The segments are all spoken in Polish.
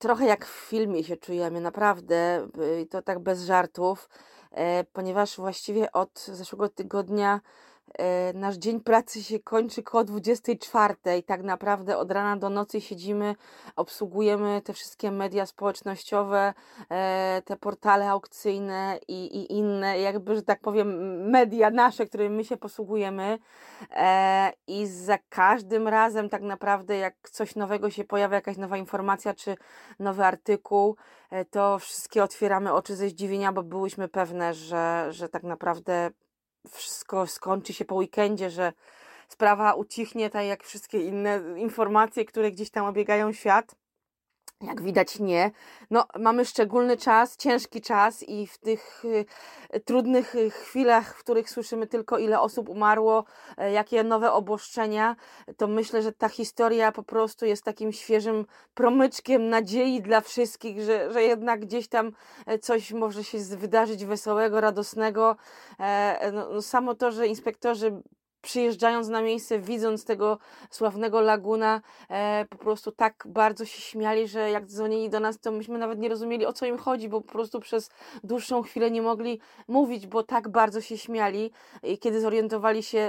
trochę jak w filmie się czujemy, naprawdę, i to tak bez żartów, ponieważ właściwie od zeszłego tygodnia nasz dzień pracy się kończy koło 24. Tak naprawdę od rana do nocy siedzimy, obsługujemy te wszystkie media społecznościowe, te portale aukcyjne i inne, jakby, że tak powiem, media nasze, którymi my się posługujemy. I za każdym razem tak naprawdę, jak coś nowego się pojawia, jakaś nowa informacja czy nowy artykuł, to wszystkie otwieramy oczy ze zdziwienia, bo byłyśmy pewne, że tak naprawdę wszystko skończy się po weekendzie, że sprawa ucichnie, tak jak wszystkie inne informacje, które gdzieś tam obiegają świat. Jak widać nie. No, mamy szczególny czas, ciężki czas i w tych trudnych chwilach, w których słyszymy tylko ile osób umarło, jakie nowe obostrzenia, to myślę, że ta historia po prostu jest takim świeżym promyczkiem nadziei dla wszystkich, że jednak gdzieś tam coś może się wydarzyć wesołego, radosnego. No, samo to, że inspektorzy przyjeżdżając na miejsce, widząc tego sławnego laguna, po prostu tak bardzo się śmiali, że jak dzwonili do nas, to myśmy nawet nie rozumieli, o co im chodzi, bo po prostu przez dłuższą chwilę nie mogli mówić, bo tak bardzo się śmiali. I kiedy zorientowali się,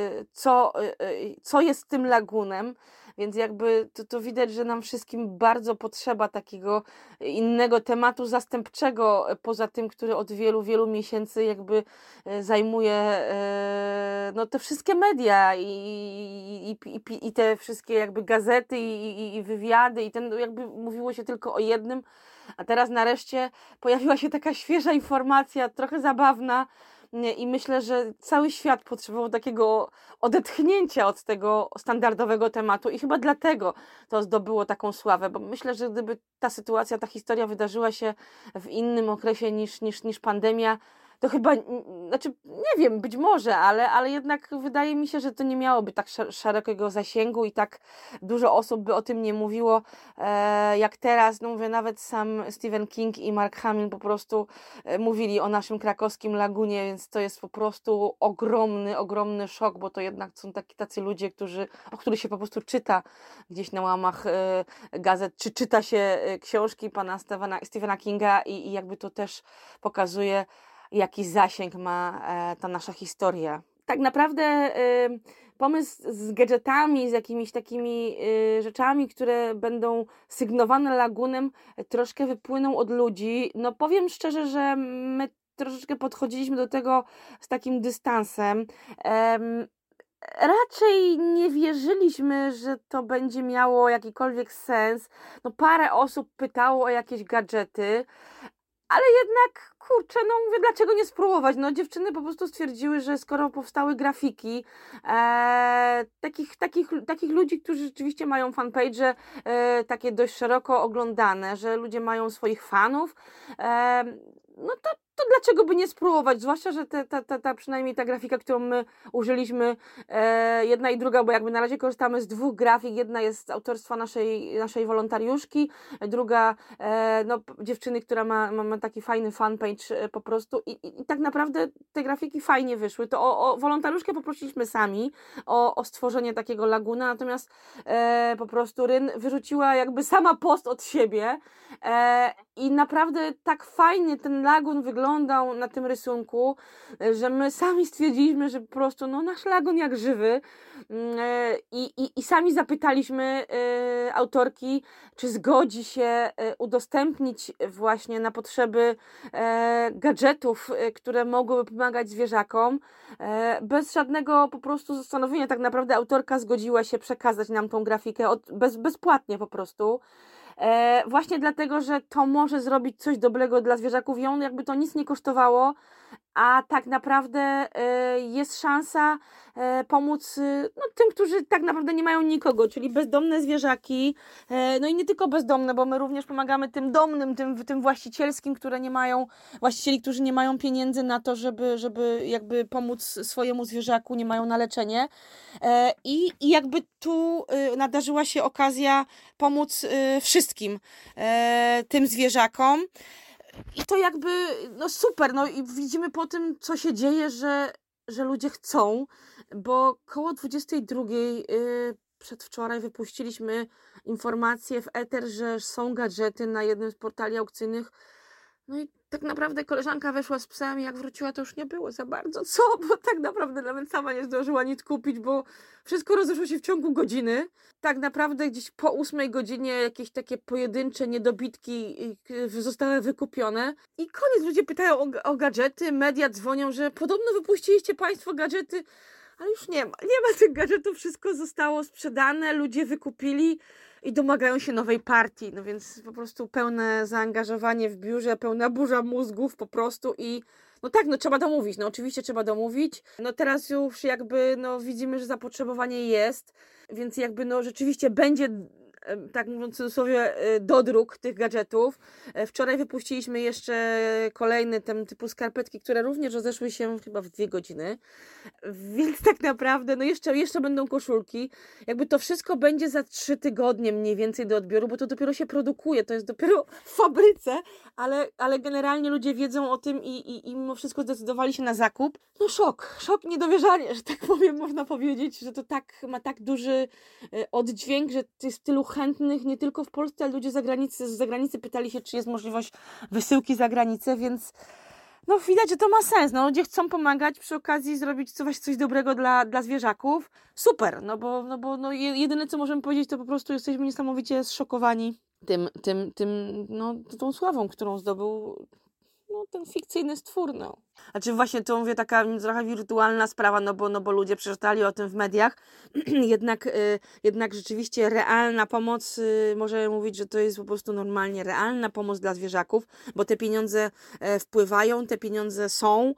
co jest tym lagunem, więc jakby to widać, że nam wszystkim bardzo potrzeba takiego innego tematu zastępczego, poza tym, który od wielu, wielu miesięcy jakby zajmuje no, te wszystkie media i te wszystkie jakby gazety i wywiady i ten jakby mówiło się tylko o jednym, a teraz nareszcie pojawiła się taka świeża informacja, trochę zabawna, i myślę, że cały świat potrzebował takiego odetchnięcia od tego standardowego tematu i chyba dlatego to zdobyło taką sławę, bo myślę, że gdyby ta sytuacja, ta historia wydarzyła się w innym okresie niż pandemia, to chyba, znaczy nie wiem, być może, ale jednak wydaje mi się, że to nie miałoby tak szerokiego zasięgu i tak dużo osób by o tym nie mówiło jak teraz. No mówię, nawet sam Stephen King i Mark Hamill po prostu mówili o naszym krakowskim lagunie, więc to jest po prostu ogromny, ogromny szok, bo to jednak są tacy ludzie, o których się po prostu czyta gdzieś na łamach gazet, czy czyta się książki pana Stephena Kinga i jakby to też pokazuje, jaki zasięg ma ta nasza historia. Tak naprawdę pomysł z gadżetami, z jakimiś takimi rzeczami, które będą sygnowane lagunem, troszkę wypłynął od ludzi. No powiem szczerze, że my troszeczkę podchodziliśmy do tego z takim dystansem. Raczej nie wierzyliśmy, że to będzie miało jakikolwiek sens. No parę osób pytało o jakieś gadżety, ale jednak, kurczę, no mówię, dlaczego nie spróbować? No dziewczyny po prostu stwierdziły, że skoro powstały grafiki, takich ludzi, którzy rzeczywiście mają fanpage, takie dość szeroko oglądane, że ludzie mają swoich fanów, no to dlaczego by nie spróbować? Zwłaszcza, że przynajmniej ta grafika, którą my użyliśmy, jedna i druga, bo jakby na razie korzystamy z dwóch grafik. Jedna jest z autorstwa naszej wolontariuszki, druga no, dziewczyny, która ma taki fajny fanpage po prostu i tak naprawdę te grafiki fajnie wyszły. To o wolontariuszkę poprosiliśmy sami o stworzenie takiego laguna, natomiast po prostu Ryn wyrzuciła jakby sama post od siebie i naprawdę tak fajnie ten lagun wyglądał na tym rysunku, że my sami stwierdziliśmy, że po prostu no, nasz lagun jak żywy i sami zapytaliśmy autorki, czy zgodzi się udostępnić właśnie na potrzeby gadżetów, które mogłyby pomagać zwierzakom. Bez żadnego po prostu zastanowienia tak naprawdę autorka zgodziła się przekazać nam tą grafikę bezpłatnie po prostu. Właśnie dlatego, że to może zrobić coś dobrego dla zwierzaków i on jakby to nic nie kosztowało, a tak naprawdę jest szansa pomóc no, tym, którzy tak naprawdę nie mają nikogo, czyli bezdomne zwierzaki, no i nie tylko bezdomne, bo my również pomagamy tym domnym, tym właścicielskim, właścicieli, którzy nie mają pieniędzy na to, żeby jakby pomóc swojemu zwierzaku, nie mają na leczenie i jakby tu nadarzyła się okazja pomóc wszystkim tym zwierzakom. I to jakby, no super, no i widzimy po tym, co się dzieje, że ludzie chcą, bo koło 22 przedwczoraj wypuściliśmy informację w eter, że są gadżety na jednym z portali aukcyjnych. No i tak naprawdę koleżanka weszła z psem i jak wróciła, to już nie było za bardzo co, bo tak naprawdę nawet sama nie zdążyła nic kupić, bo wszystko rozeszło się w ciągu godziny. Tak naprawdę gdzieś po 8 godzinie jakieś takie pojedyncze niedobitki zostały wykupione. I koniec, ludzie pytają o gadżety, media dzwonią, że podobno wypuściliście Państwo gadżety, ale już nie ma tych gadżetów, wszystko zostało sprzedane, ludzie wykupili i domagają się nowej partii, no więc po prostu pełne zaangażowanie w biurze, pełna burza mózgów po prostu i no tak, no trzeba domówić, no oczywiście trzeba domówić, no teraz już jakby no widzimy, że zapotrzebowanie jest, więc jakby no rzeczywiście będzie, tak mówiąc w cudzysłowie, dodruk tych gadżetów. Wczoraj wypuściliśmy jeszcze kolejny typu skarpetki, które również rozeszły się chyba w 2 godziny, więc tak naprawdę, no jeszcze będą koszulki. Jakby to wszystko będzie za 3 tygodnie mniej więcej do odbioru, bo to dopiero się produkuje, to jest dopiero w fabryce, ale generalnie ludzie wiedzą o tym i mimo wszystko zdecydowali się na zakup. No szok, niedowierzanie, że tak powiem, można powiedzieć, że to tak ma tak duży oddźwięk, że jest tylu chętnych, nie tylko w Polsce, ale ludzie z zagranicy pytali się, czy jest możliwość wysyłki za granicę, więc no widać, że to ma sens. No, ludzie chcą pomagać, przy okazji zrobić coś dobrego dla zwierzaków. Super, no bo jedyne co możemy powiedzieć, to po prostu jesteśmy niesamowicie zszokowani tą sławą, którą zdobył ten fikcyjny stwór, no. Znaczy właśnie to mówię taka trochę wirtualna sprawa, no bo ludzie przeczytali o tym w mediach, jednak rzeczywiście realna pomoc, możemy mówić, że to jest po prostu normalnie realna pomoc dla zwierzaków, bo te pieniądze wpływają, te pieniądze są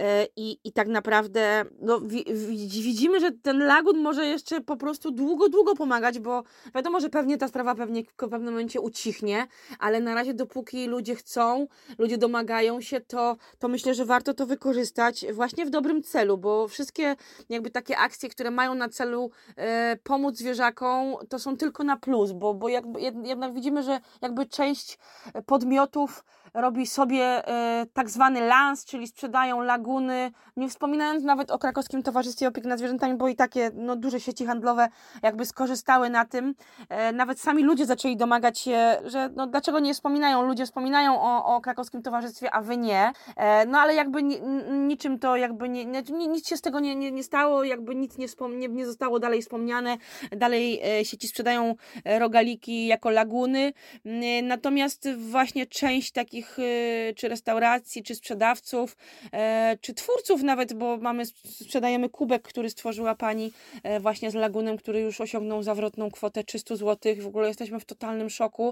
i tak naprawdę no, widzimy, że ten lagun może jeszcze po prostu długo pomagać, bo wiadomo, że pewnie ta sprawa w pewnym momencie ucichnie, ale na razie dopóki ludzie chcą, ludzie domagają się, to myślę, że warto to wykorzystać właśnie w dobrym celu, bo wszystkie jakby takie akcje, które mają na celu pomóc zwierzakom, to są tylko na plus, bo jednak widzimy, że jakby część podmiotów robi sobie tak zwany lans, czyli sprzedają laguny, nie wspominając nawet o Krakowskim Towarzystwie Opieki nad Zwierzętami, bo i takie duże sieci handlowe jakby skorzystały na tym. Nawet sami ludzie zaczęli domagać się, że dlaczego nie wspominają, ludzie wspominają o Krakowskim Towarzystwie, a wy nie. No ale jakby niczym to jakby nic się z tego nie stało, jakby nic nie zostało dalej wspomniane, dalej sieci sprzedają rogaliki jako laguny, natomiast właśnie część takich czy restauracji, czy sprzedawców, czy twórców nawet, bo sprzedajemy kubek, który stworzyła pani właśnie z lagunem, który już osiągnął zawrotną kwotę 300 zł, w ogóle jesteśmy w totalnym szoku,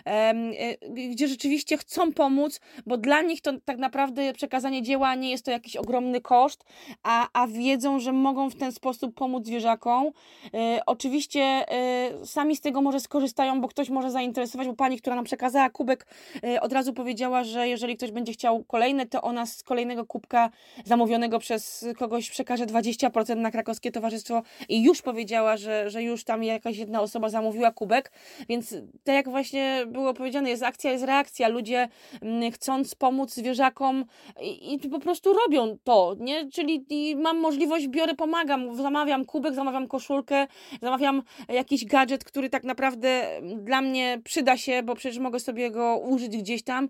gdzie rzeczywiście chcą pomóc, bo dla nich to tak naprawdę przekazanie dzieła nie jest to jakiś ogromny koszt, a wiedzą, że mogą w ten sposób pomóc zwierzakom. Oczywiście sami z tego może skorzystają, bo ktoś może zainteresować, bo pani, która nam przekazała kubek, od razu powiedziała, że jeżeli ktoś będzie chciał kolejne, to ona z kolejnego kubka zamówionego przez kogoś przekaże 20% na Krakowskie Towarzystwo i już powiedziała, że już tam jakaś jedna osoba zamówiła kubek, więc tak jak właśnie było powiedziane, jest akcja, jest reakcja. Ludzie chcąc pomóc zwierzakom i po prostu robią to, nie? Czyli mam możliwość, pomagam, zamawiam kubek, zamawiam koszulkę, zamawiam jakiś gadżet, który tak naprawdę dla mnie przyda się, bo przecież mogę sobie go użyć gdzieś tam,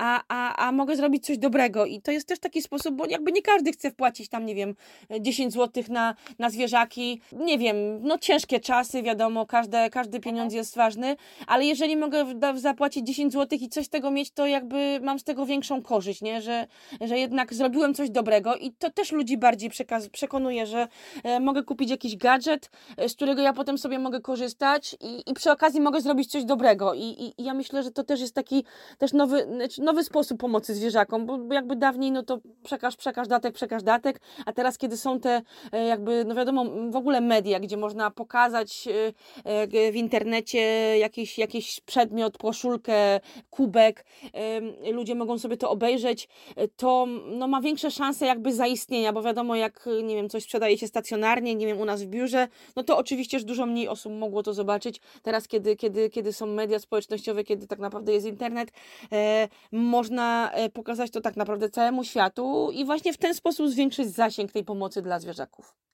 a mogę zrobić coś dobrego i to jest też taki sposób, bo jakby nie każdy chce wpłacić tam, nie wiem, 10 zł na zwierzaki, nie wiem, no ciężkie czasy, wiadomo, każdy pieniądz jest ważny, ale jeżeli mogę zapłacić 10 zł i coś z tego mieć, to jakby mam z tego większą korzyść, nie? Że jednak zrobiłem coś dobrego i to też ludzi bardziej przekonuje, że mogę kupić jakiś gadżet, z którego ja potem sobie mogę korzystać i przy okazji mogę zrobić coś dobrego i ja myślę, że to też jest taki też nowy sposób pomocy zwierzakom, bo jakby dawniej no to przekaż datek, a teraz kiedy są te jakby, no wiadomo, w ogóle media, gdzie można pokazać w internecie jakiś przedmiot, koszulkę, kubek, ludzie mogą sobie to obejrzeć, to no, ma większe szanse jakby zaistnienia, bo wiadomo, jak nie wiem, coś sprzedaje się stacjonarnie, nie wiem, u nas w biurze, no to oczywiście już dużo mniej osób mogło to zobaczyć. Teraz, kiedy są media społecznościowe, kiedy tak naprawdę jest internet, można pokazać to tak naprawdę całemu światu i właśnie w ten sposób zwiększyć zasięg tej pomocy dla zwierzaków.